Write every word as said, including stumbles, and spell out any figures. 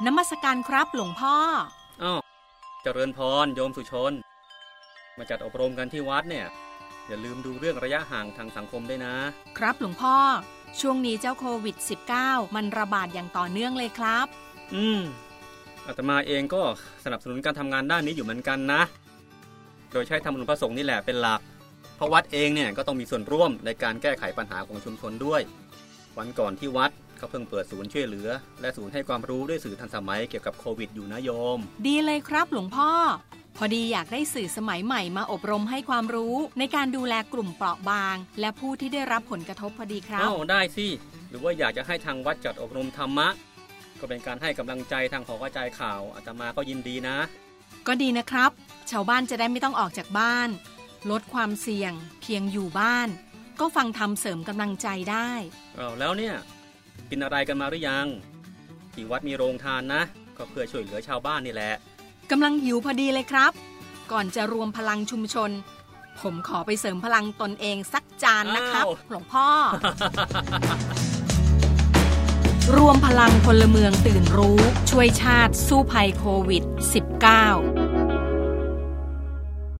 นมัสการครับหลวงพ่ออ้าวเจริญพรโยมสุชนมาจัดอบรมกันที่วัดเนี่ยอย่าลืมดูเรื่องระยะห่างทางสังคมด้วยนะครับหลวงพ่อช่วงนี้เจ้าโควิด สิบเก้า มันระบาดอย่างต่อเนื่องเลยครับอืมอาตมาเองก็สนับสนุนการทำงานด้านนี้อยู่เหมือนกันนะโดยใช้ธรรมนูญพระสงฆ์นี่แหละเป็นหลักเพราะวัดเองเนี่ยก็ต้องมีส่วนร่วมในการแก้ไขปัญหาของชุมชนด้วยวันก่อนที่วัดเขาเพิ่งเปิดศูนย์ช่วยเหลือและศูนย์ให้ความรู้ด้วยสื่อทันสมัยเกี่ยวกับโควิดอยู่นะโยมดีเลยครับหลวงพ่อพอดีอยากได้สื่อสมัยใหม่มาอบรมให้ความรู้ในการดูแลกลุ่มเปราะบางและผู้ที่ได้รับผลกระทบพอดีครับอ้าวได้สิหรือว่าอยากจะให้ทางวัดจัดอบรมธรรมะก็เป็นการให้กำลังใจทางหอกระจายข่าวอาตมาก็ยินดีนะก็ดีนะครับชาวบ้านจะได้ไม่ต้องออกจากบ้านลดความเสี่ยงเพียงอยู่บ้านก็ฟังธรรมเสริมกำลังใจได้อ้าวแล้วเนี่ยกินอะไรกันมาหรือยังที่วัดมีโรงทานนะก็เพื่อช่วยเหลือชาวบ้านนี่แหละกำลังหิวพอดีเลยครับก่อนจะรวมพลังชุมชนผมขอไปเสริมพลังตนเองสักจานนะครับหลวงพ่อ รวมพลังพลเมืองตื่นรู้ช่วยชาติสู้ภัยโควิด สิบเก้า